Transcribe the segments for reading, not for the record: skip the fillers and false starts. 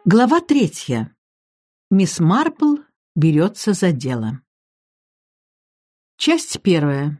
Глава 3. Мисс Марпл берется за дело. Часть 1.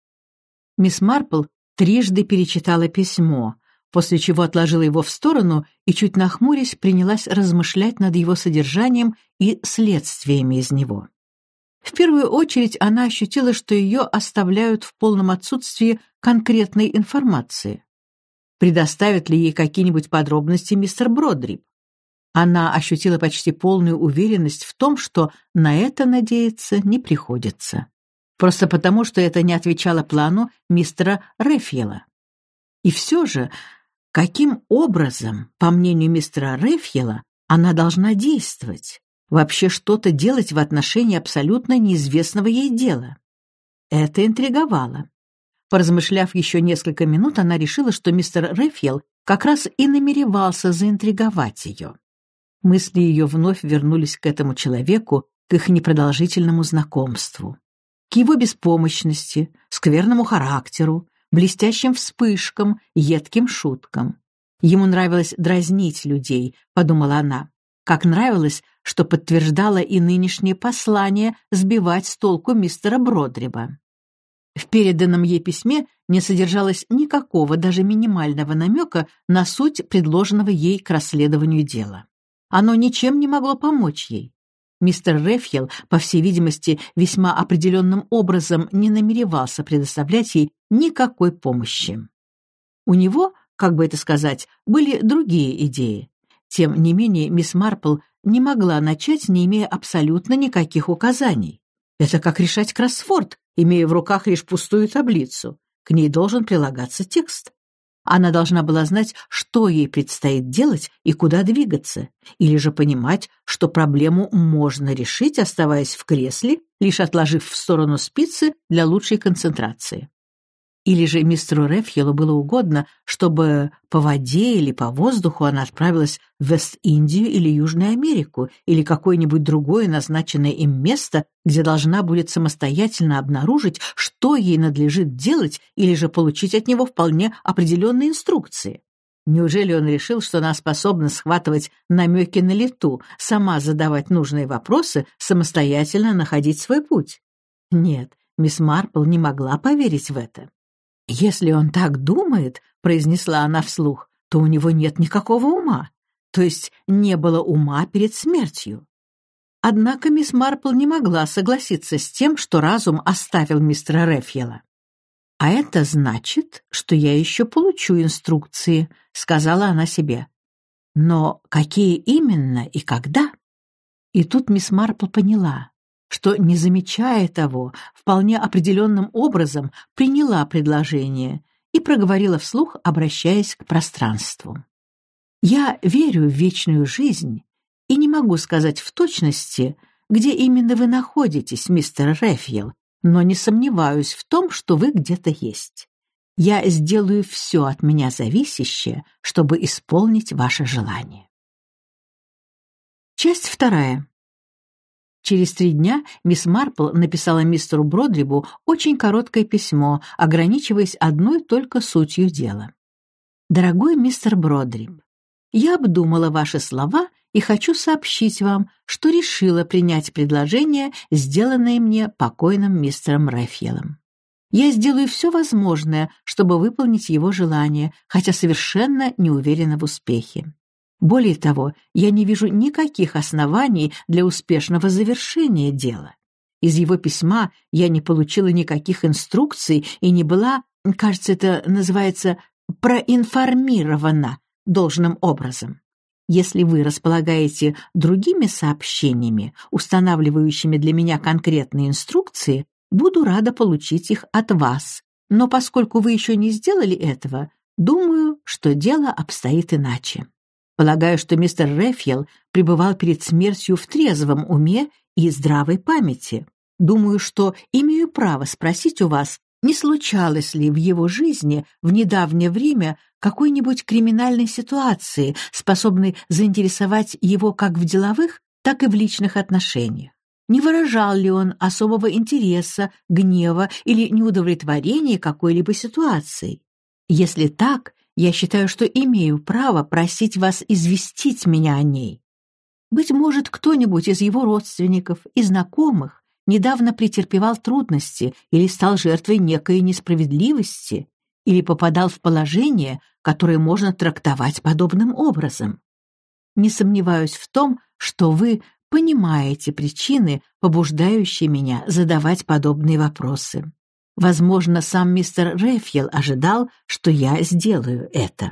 Мисс Марпл трижды перечитала письмо, после чего отложила его в сторону и, чуть нахмурясь, принялась размышлять над его содержанием и следствиями из него. В первую очередь она ощутила, что ее оставляют в полном отсутствии конкретной информации. Предоставит ли ей какие-нибудь подробности мистер Бродрип? Она ощутила почти полную уверенность в том, что на это надеяться не приходится. Просто потому, что это не отвечало плану мистера Рэфьела. И все же, каким образом, по мнению мистера Рэфьела, она должна действовать? Вообще что-то делать в отношении абсолютно неизвестного ей дела? Это интриговало. Поразмышляв еще несколько минут, она решила, что мистер Рэфьел как раз и намеревался заинтриговать ее. Мысли ее вновь вернулись к этому человеку, к их непродолжительному знакомству, к его беспомощности, скверному характеру, блестящим вспышкам, едким шуткам. Ему нравилось дразнить людей, подумала она, как нравилось, что подтверждало и нынешнее послание сбивать с толку мистера Бродриба. В переданном ей письме не содержалось никакого, даже минимального намека на суть предложенного ей к расследованию дела. Оно ничем не могло помочь ей. Мистер Рэфьел, по всей видимости, весьма определенным образом не намеревался предоставлять ей никакой помощи. У него, как бы это сказать, были другие идеи. Тем не менее, мисс Марпл не могла начать, не имея абсолютно никаких указаний. Это как решать кроссворд, имея в руках лишь пустую таблицу. К ней должен прилагаться текст. Она должна была знать, что ей предстоит делать и куда двигаться, или же понимать, что проблему можно решить, оставаясь в кресле, лишь отложив в сторону спицы для лучшей концентрации. Или же мистеру Рэфьелу было угодно, чтобы по воде или по воздуху она отправилась в Вест-Индию или Южную Америку, или какое-нибудь другое назначенное им место, где должна будет самостоятельно обнаружить, что ей надлежит делать, или же получить от него вполне определенные инструкции. Неужели он решил, что она способна схватывать намеки на лету, сама задавать нужные вопросы, самостоятельно находить свой путь? Нет, мисс Марпл не могла поверить в это. «Если он так думает, — произнесла она вслух, — то у него нет никакого ума, то есть не было ума перед смертью». Однако мисс Марпл не могла согласиться с тем, что разум оставил мистера Рэфьела. «А это значит, что я еще получу инструкции», — сказала она себе. «Но какие именно и когда?» И тут мисс Марпл поняла, что, не замечая того, вполне определенным образом приняла предложение и проговорила вслух, обращаясь к пространству. «Я верю в вечную жизнь и не могу сказать в точности, где именно вы находитесь, мистер Рэфьел, но не сомневаюсь в том, что вы где-то есть. Я сделаю все от меня зависящее, чтобы исполнить ваше желание». Часть 2. Через 3 дня мисс Марпл написала мистеру Бродрибу очень короткое письмо, ограничиваясь одной только сутью дела. «Дорогой мистер Бродриб, я обдумала ваши слова и хочу сообщить вам, что решила принять предложение, сделанное мне покойным мистером Рэфьелом. Я сделаю все возможное, чтобы выполнить его желание, хотя совершенно не уверена в успехе. Более того, я не вижу никаких оснований для успешного завершения дела. Из его письма я не получила никаких инструкций и не была, кажется, это называется, проинформирована должным образом. Если вы располагаете другими сообщениями, устанавливающими для меня конкретные инструкции, буду рада получить их от вас. Но поскольку вы еще не сделали этого, думаю, что дело обстоит иначе. Полагаю, что мистер Рэфьел пребывал перед смертью в трезвом уме и здравой памяти. Думаю, что имею право спросить у вас, не случалось ли в его жизни в недавнее время какой-нибудь криминальной ситуации, способной заинтересовать его как в деловых, так и в личных отношениях. Не выражал ли он особого интереса, гнева или неудовлетворения какой-либо ситуацией? Если так, я считаю, что имею право просить вас известить меня о ней. Быть может, кто-нибудь из его родственников и знакомых недавно претерпевал трудности или стал жертвой некой несправедливости, или попадал в положение, которое можно трактовать подобным образом. Не сомневаюсь в том, что вы понимаете причины, побуждающие меня задавать подобные вопросы. Возможно, сам мистер Рэфьел ожидал, что я сделаю это.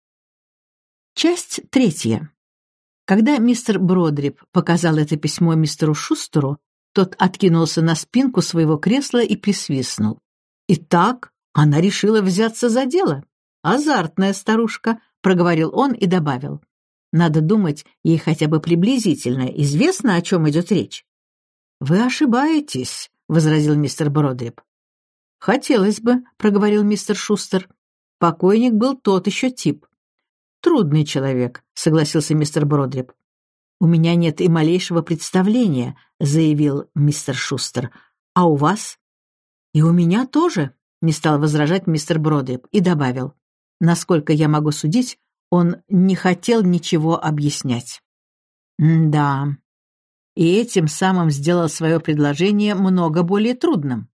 Часть 3. Когда мистер Бродрип показал это письмо мистеру Шустеру, тот откинулся на спинку своего кресла и присвистнул. «Итак, она решила взяться за дело. Азартная старушка», — проговорил он и добавил. «Надо думать, ей хотя бы приблизительно известно, о чем идет речь». «Вы ошибаетесь», — возразил мистер Бродрип. «Хотелось бы», — проговорил мистер Шустер. «Покойник был тот еще тип». «Трудный человек», — согласился мистер Бродрип. «У меня нет и малейшего представления», — заявил мистер Шустер. «А у вас?» «И у меня тоже», — не стал возражать мистер Бродрип и добавил. «Насколько я могу судить, он не хотел ничего объяснять». «Да, и этим самым сделал свое предложение много более трудным.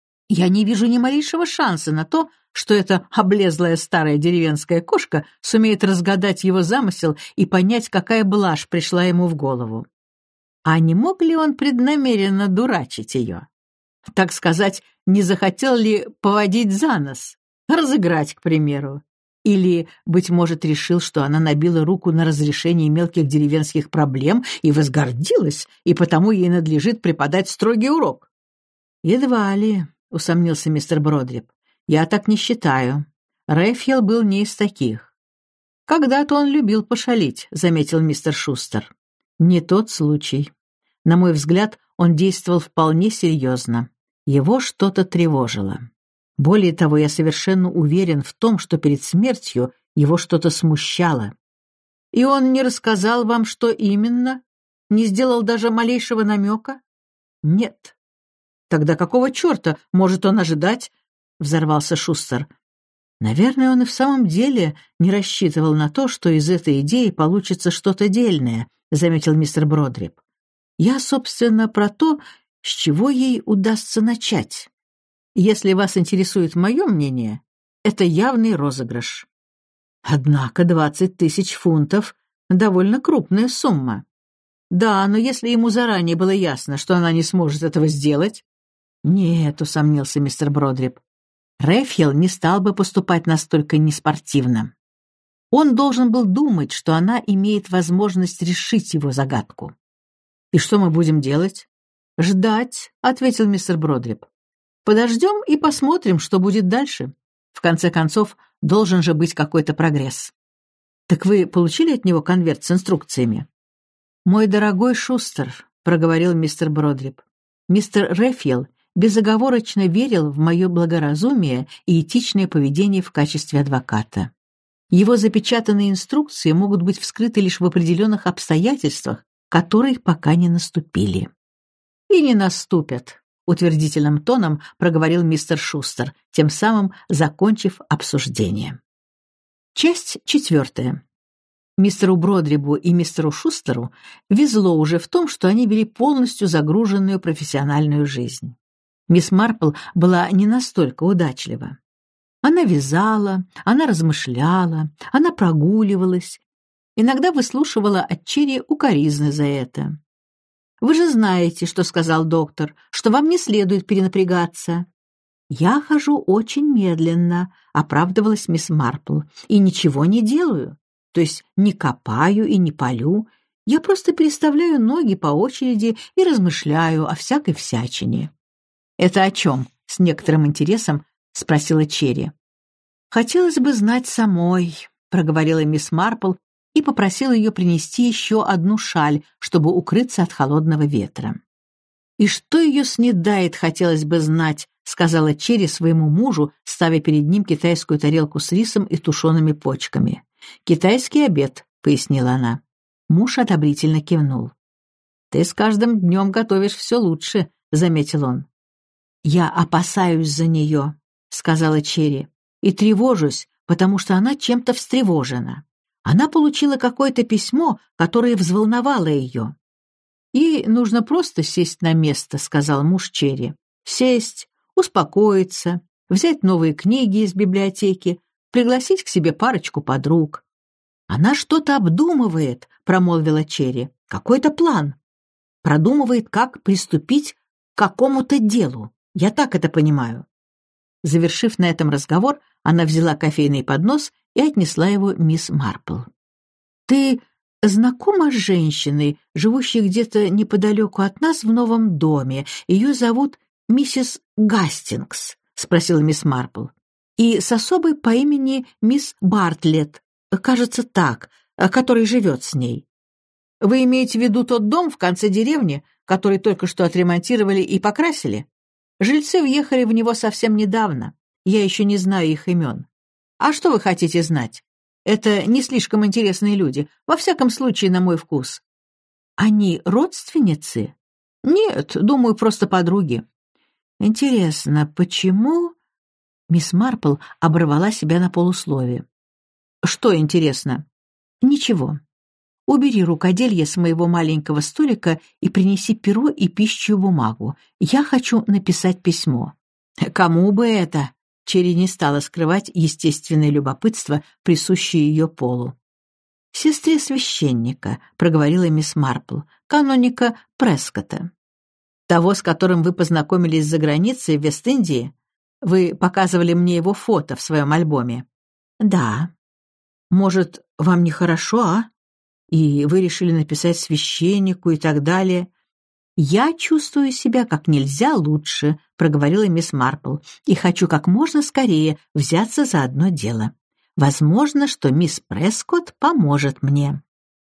Я не вижу ни малейшего шанса на то, что эта облезлая старая деревенская кошка сумеет разгадать его замысел и понять, какая блажь пришла ему в голову. А не мог ли он преднамеренно дурачить ее? Так сказать, не захотел ли поводить за нос, разыграть, к примеру? Или, быть может, решил, что она набила руку на разрешение мелких деревенских проблем и возгордилась, и потому ей надлежит преподать строгий урок? «Едва ли», — усомнился мистер Бродрип. «Я так не считаю. Рэфьел был не из таких». «Когда-то он любил пошалить», — заметил мистер Шустер. «Не тот случай. На мой взгляд, он действовал вполне серьезно. Его что-то тревожило. Более того, я совершенно уверен в том, что перед смертью его что-то смущало. И он не рассказал вам, что именно? Не сделал даже малейшего намека?» «Нет». «Тогда какого черта может он ожидать?» — взорвался Шустер. «Наверное, он и в самом деле не рассчитывал на то, что из этой идеи получится что-то дельное», — заметил мистер Бродрип. «Я, собственно, про то, с чего ей удастся начать. Если вас интересует мое мнение, это явный розыгрыш. Однако 20 000 фунтов — довольно крупная сумма. Да, но если ему заранее было ясно, что она не сможет этого сделать...» «Нет», — усомнился мистер Бродрип, «Рэфьел не стал бы поступать настолько неспортивно. Он должен был думать, что она имеет возможность решить его загадку». «И что мы будем делать?» «Ждать», — ответил мистер Бродрип. «Подождем и посмотрим, что будет дальше. В конце концов, должен же быть какой-то прогресс». «Так вы получили от него конверт с инструкциями?» «Мой дорогой Шустер», — проговорил мистер Бродрип, «мистер Рэфьел безоговорочно верил в мое благоразумие и этичное поведение в качестве адвоката. Его запечатанные инструкции могут быть вскрыты лишь в определенных обстоятельствах, которые пока не наступили». «И не наступят», — утвердительным тоном проговорил мистер Шустер, тем самым закончив обсуждение. Часть 4. Мистеру Бродрибу и мистеру Шустеру везло уже в том, что они вели полностью загруженную профессиональную жизнь. Мисс Марпл была не настолько удачлива. Она вязала, она размышляла, она прогуливалась, иногда выслушивала от Черри укоризны за это. «Вы же знаете, что сказал доктор, что вам не следует перенапрягаться». «Я хожу очень медленно», — оправдывалась мисс Марпл, «и ничего не делаю, то есть не копаю и не полю, я просто переставляю ноги по очереди и размышляю о всякой всячине». «Это о чем?» — с некоторым интересом спросила Черри. «Хотелось бы знать самой», — проговорила мисс Марпл и попросила ее принести еще одну шаль, чтобы укрыться от холодного ветра. «И что ее снедает, хотелось бы знать», — сказала Черри своему мужу, ставя перед ним китайскую тарелку с рисом и тушеными почками. «Китайский обед», — пояснила она. Муж одобрительно кивнул. «Ты с каждым днем готовишь все лучше», — заметил он. «Я опасаюсь за нее», — сказала Черри, «и тревожусь, потому что она чем-то встревожена. Она получила какое-то письмо, которое взволновало ее. «Ей нужно просто сесть на место», — сказал муж Черри. «Сесть, успокоиться, взять новые книги из библиотеки, пригласить к себе парочку подруг». «Она что-то обдумывает», — промолвила Черри. «Какой-то план. Продумывает, как приступить к какому-то делу. Я так это понимаю». Завершив на этом разговор, она взяла кофейный поднос и отнесла его мисс Марпл. «Ты знакома с женщиной, живущей где-то неподалеку от нас в новом доме? Ее зовут миссис Гастингс», — спросила мисс Марпл. «И с особой по имени мисс Бартлетт, кажется так, который живет с ней». «Вы имеете в виду тот дом в конце деревни, который только что отремонтировали и покрасили? Жильцы въехали в него совсем недавно. Я еще не знаю их имен. А что вы хотите знать? Это не слишком интересные люди, во всяком случае, на мой вкус». «Они родственницы?» «Нет, думаю, просто подруги». «Интересно, почему...» Мисс Марпл оборвала себя на полуслове. «Что интересно?» «Ничего. Убери рукоделье с моего маленького столика и принеси перо и пищу бумагу. Я хочу написать письмо». «Кому бы это?» Черри не стала скрывать естественное любопытство, присущее ее полу. «Сестре священника», — проговорила мисс Марпл, каноника Прескотта. «Того, с которым вы познакомились за границей в Вест-Индии? Вы показывали мне его фото в своем альбоме». «Да». «Может, вам нехорошо, а? И вы решили написать священнику и так далее?» «Я чувствую себя как нельзя лучше», — проговорила мисс Марпл, «и хочу как можно скорее взяться за одно дело. Возможно, что мисс Прескотт поможет мне».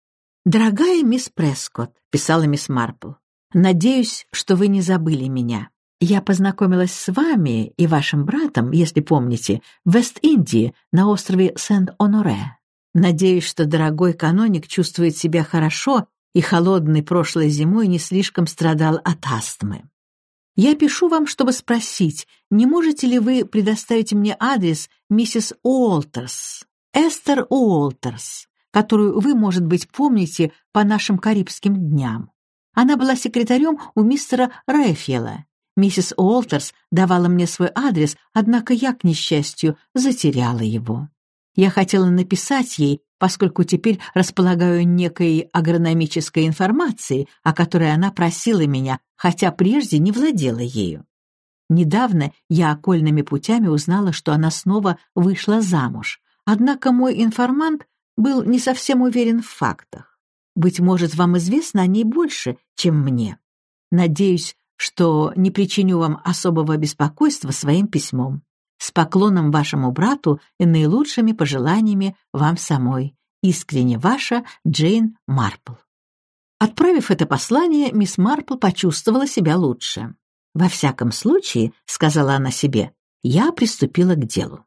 «Дорогая мисс Прескотт», — писала мисс Марпл, «надеюсь, что вы не забыли меня. Я познакомилась с вами и вашим братом, если помните, в Вест-Индии на острове Сент-Оноре. Надеюсь, что дорогой каноник чувствует себя хорошо и холодной прошлой зимой не слишком страдал от астмы. Я пишу вам, чтобы спросить, не можете ли вы предоставить мне адрес миссис Уолтерс, Эстер Уолтерс, которую вы, может быть, помните по нашим Карибским дням. Она была секретарем у мистера Рэфела. Миссис Уолтерс давала мне свой адрес, однако я, к несчастью, затеряла его. Я хотела написать ей, поскольку теперь располагаю некой агрономической информацией, о которой она просила меня, хотя прежде не владела ею. Недавно я окольными путями узнала, что она снова вышла замуж, однако мой информант был не совсем уверен в фактах. Быть может, вам известно о ней больше, чем мне. Надеюсь, что не причиню вам особого беспокойства своим письмом. С поклоном вашему брату и наилучшими пожеланиями вам самой. Искренне ваша Джейн Марпл». Отправив это послание, мисс Марпл почувствовала себя лучше. «Во всяком случае, — сказала она себе, — я приступила к делу.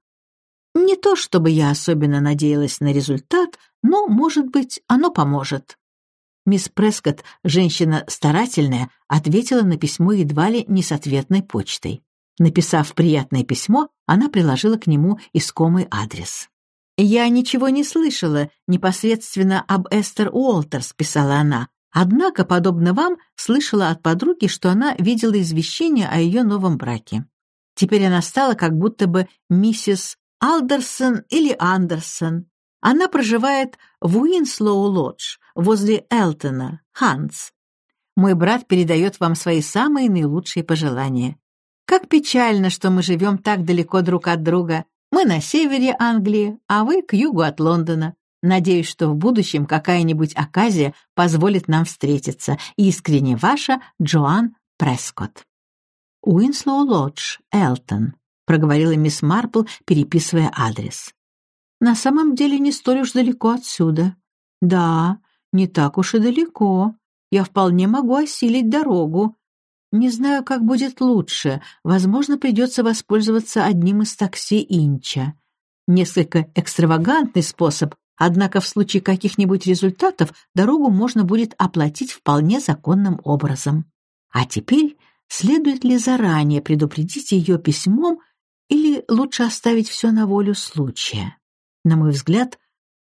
Не то чтобы я особенно надеялась на результат, но, может быть, оно поможет». Мисс Прескотт, женщина старательная, ответила на письмо едва ли не с ответной почтой. Написав приятное письмо, она приложила к нему искомый адрес. «Я ничего не слышала непосредственно об Эстер Уолтерс», — писала она, «однако, подобно вам, слышала от подруги, что она видела извещение о ее новом браке. Теперь она стала как будто бы миссис Алдерсон или Андерсон. Она проживает в Уинслоу-Лодж, возле Элтона, Хантс. Мой брат передает вам свои самые наилучшие пожелания. Как печально, что мы живем так далеко друг от друга. Мы на севере Англии, а вы к югу от Лондона. Надеюсь, что в будущем какая-нибудь оказия позволит нам встретиться. Искренне ваша Джоан Прескотт». «Уинслоу-Лодж, Элтон», — проговорила мисс Марпл, переписывая адрес. «На самом деле не столь уж далеко отсюда. Да, не так уж и далеко. Я вполне могу осилить дорогу. Не знаю, как будет лучше. Возможно, придется воспользоваться одним из такси Инча. Несколько экстравагантный способ, однако в случае каких-нибудь результатов дорогу можно будет оплатить вполне законным образом. А теперь следует ли заранее предупредить ее письмом или лучше оставить все на волю случая? На мой взгляд,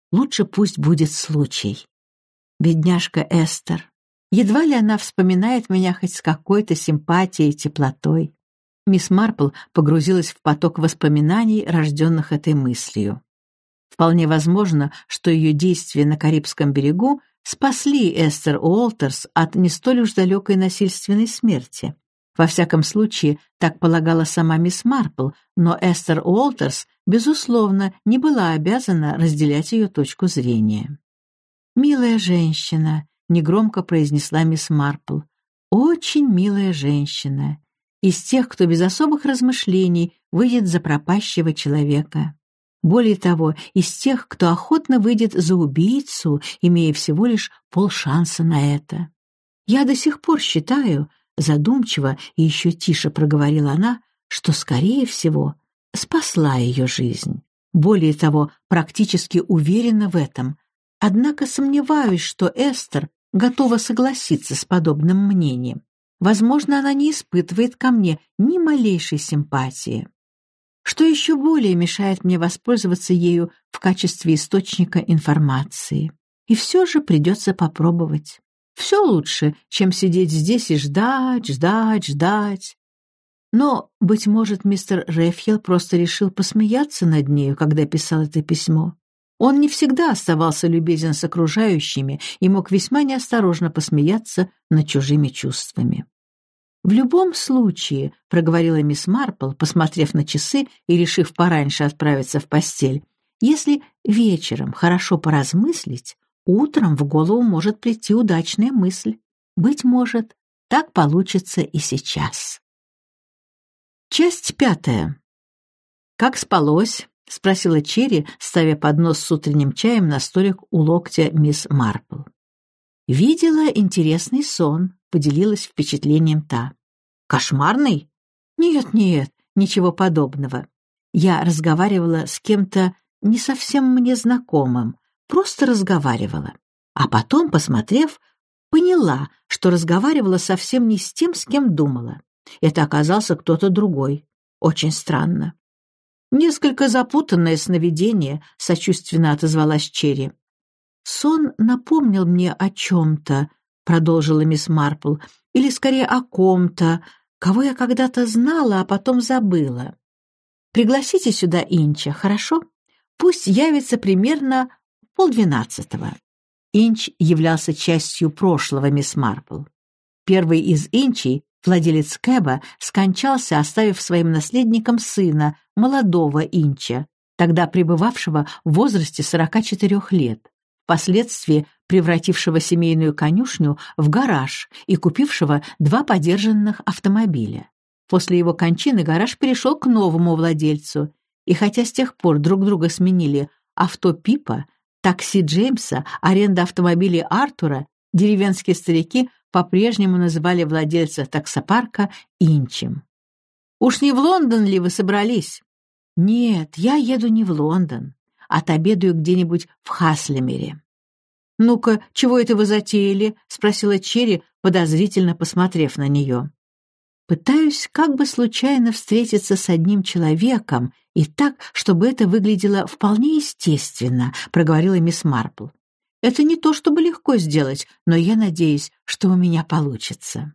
Лучше пусть будет случай. Бедняжка Эстер. Едва ли она вспоминает меня хоть с какой-то симпатией и теплотой. Мисс Марпл погрузилась в поток воспоминаний, рожденных этой мыслью. Вполне возможно, что ее действия на Карибском берегу спасли Эстер Уолтерс от не столь уж далекой насильственной смерти. Во всяком случае, так полагала сама мисс Марпл, но Эстер Уолтерс, безусловно, не была обязана разделять ее точку зрения. «Милая женщина», — негромко произнесла мисс Марпл, — «очень милая женщина, из тех, кто без особых размышлений выйдет за пропащего человека. Более того, из тех, кто охотно выйдет за убийцу, имея всего лишь полшанса на это. Я до сих пор считаю, задумчиво и еще тише проговорила она, что, скорее всего, спасла ее жизнь. Более того, практически уверена в этом. Однако сомневаюсь, что Эстер готова согласиться с подобным мнением. Возможно, она не испытывает ко мне ни малейшей симпатии. Что еще более мешает мне воспользоваться ею в качестве источника информации? И все же придется попробовать. Все лучше, чем сидеть здесь и ждать. Но, быть может, мистер Рефхилл просто решил посмеяться над нею, когда писал это письмо. Он не всегда оставался любезен с окружающими и мог весьма неосторожно посмеяться над чужими чувствами. «В любом случае», — проговорила мисс Марпл, посмотрев на часы и решив пораньше отправиться в постель, «если вечером хорошо поразмыслить, утром в голову может прийти удачная мысль. Быть может, так получится и сейчас». Часть 5. «Как спалось?» — спросила Черри, ставя поднос с утренним чаем на столик у локтя мисс Марпл. «Видела интересный сон», — поделилась впечатлением та. «Кошмарный?» «Нет, ничего подобного. Я разговаривала с кем-то не совсем мне знакомым, просто разговаривала. А потом, посмотрев, поняла, что разговаривала совсем не с тем, с кем думала. Это оказался кто-то другой. Очень странно». «Несколько запутанное сновидение», — сочувственно отозвалась Черри. «Сон напомнил мне о чем-то», — продолжила мисс Марпл, «или скорее о ком-то, кого я когда-то знала, а потом забыла. Пригласите сюда Инча, хорошо? Пусть явится примерно 11:30». Инч являлся частью прошлого мисс Марпл. Первый из Инчей, владелец Кэба, скончался, оставив своим наследником сына, молодого Инча, тогда пребывавшего в возрасте 44 лет, впоследствии превратившего семейную конюшню в гараж и купившего 2 подержанных автомобиля. После его кончины гараж перешел к новому владельцу, и хотя с тех пор друг друга сменили авто Пипа, такси Джеймса, аренда автомобилей Артура, деревенские старики по-прежнему называли владельца таксопарка Инчем. «Уж не в Лондон ли вы собрались?» «Нет, я еду не в Лондон. Отобедаю где-нибудь в Хаслемере». «Ну-ка, чего это вы затеяли?» — спросила Черри, подозрительно посмотрев на нее. «Пытаюсь как бы случайно встретиться с одним человеком и так, чтобы это выглядело вполне естественно», — проговорила мисс Марпл. «Это не то чтобы легко сделать, но я надеюсь, что у меня получится».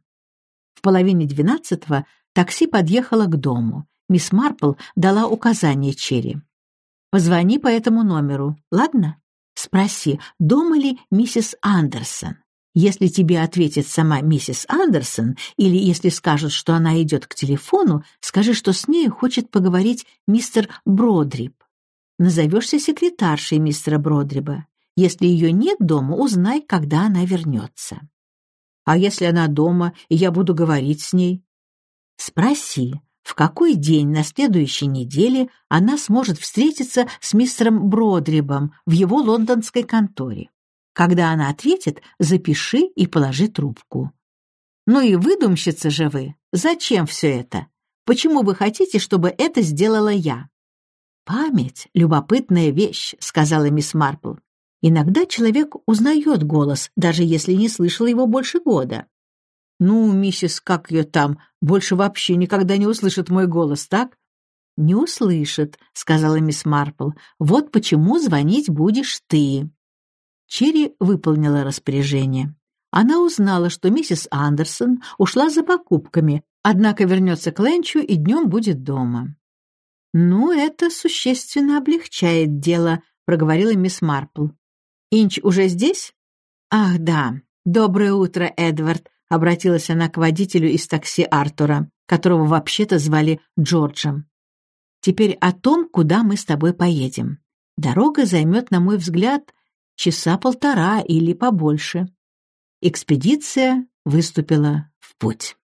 В 11:30 такси подъехало к дому. Мисс Марпл дала указание Черри. «Позвони по этому номеру, ладно? Спроси, дома ли миссис Андерсон. Если тебе ответит сама миссис Андерсон, или если скажут, что она идет к телефону, скажи, что с ней хочет поговорить мистер Бродрип. Назовешься секретаршей мистера Бродриба. Если ее нет дома, узнай, когда она вернется». «А если она дома, и я буду говорить с ней?» «Спроси, в какой день на следующей неделе она сможет встретиться с мистером Бродрибом в его лондонской конторе. Когда она ответит, запиши и положи трубку». «Ну и выдумщица же вы! Зачем все это? Почему вы хотите, чтобы это сделала я?» «Память — любопытная вещь», — сказала мисс Марпл. «Иногда человек узнает голос, даже если не слышал его больше года». «Ну, миссис, как ее там, больше вообще никогда не услышит мой голос, так?» «Не услышат», — сказала мисс Марпл. «Вот почему звонить будешь ты». Черри выполнила распоряжение. Она узнала, что миссис Андерсон ушла за покупками, однако вернется к ленчу и днем будет дома. «Ну, это существенно облегчает дело», — проговорила мисс Марпл. «Инч уже здесь?» «Ах, да. Доброе утро, Эдвард», — обратилась она к водителю из такси Артура, которого вообще-то звали Джорджем. «Теперь о том, куда мы с тобой поедем. Дорога займет, на мой взгляд, часа полтора или побольше». Экспедиция выступила в путь.